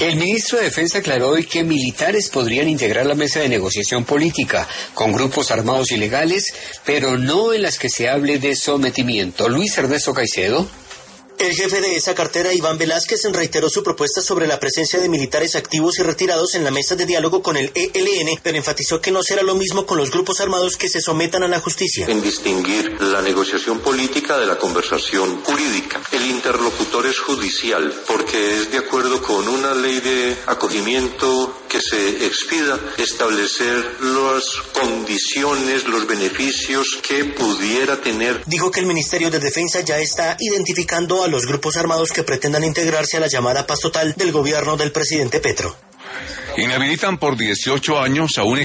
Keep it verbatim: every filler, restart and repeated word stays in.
El ministro de Defensa aclaró hoy que militares podrían integrar la mesa de negociación política con grupos armados ilegales, pero no en las que se hable de sometimiento. Luis Ernesto Caicedo. El jefe de esa cartera, Iván Velázquez, reiteró su propuesta sobre la presencia de militares activos y retirados en la mesa de diálogo con el E L N, pero enfatizó que no será lo mismo con los grupos armados que se sometan a la justicia. En distinguir la negociación política de la conversación jurídica. El interlocutor es judicial, porque es de acuerdo con una ley de acogimiento que se expida establecer las condiciones, los beneficios que pudiera tener. Dijo que el Ministerio de Defensa ya está identificando a los grupos armados que pretendan integrarse a la llamada paz total del gobierno del presidente Petro. Inhabilitan por dieciocho años a un